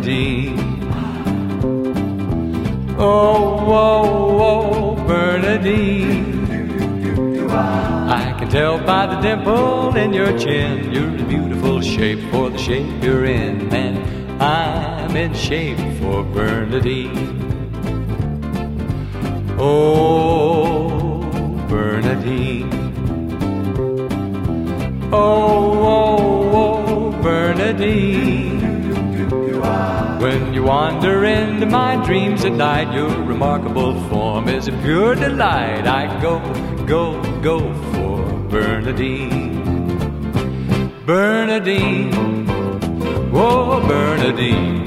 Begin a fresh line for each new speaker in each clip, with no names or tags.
Bernadine. Oh, oh, oh, Bernadine. I can tell by the dimple in your chin, you're in beautiful shape for the shape you're in, and I'm in shape for Bernadine. Oh, Bernadine. Oh, oh, oh, Bernadine. When you wander into my dreams at night, your remarkable form is a pure delight. I go, go, go for Bernadine. Bernadine, oh Bernadine.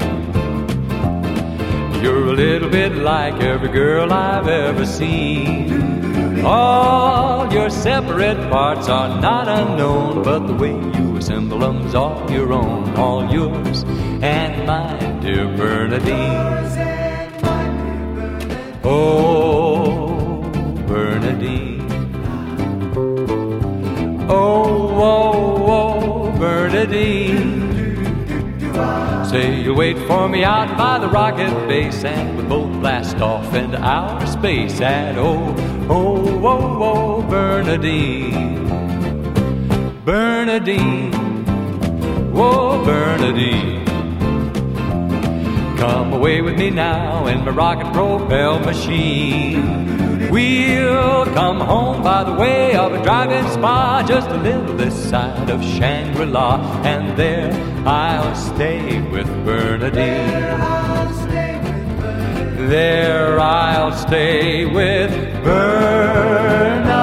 You're a little bit like every girl I've ever seen. All your separate parts are not unknown, but the way you assemble them's all your own, all yours and mine, dear Bernadine. Oh, Bernadine. Oh, oh, oh, Bernadine. Say you'll wait for me out by the rocket base, and we both blast off into outer space at oh, oh, oh, oh, Bernadine. Bernadine, oh, Bernadine. Come away with me now in my rocket propel machine. We'll come home by the way of a drive-in spa, just a little this side of Shangri-La, and there I'll stay with Bernadine. There I'll stay with Bernadine.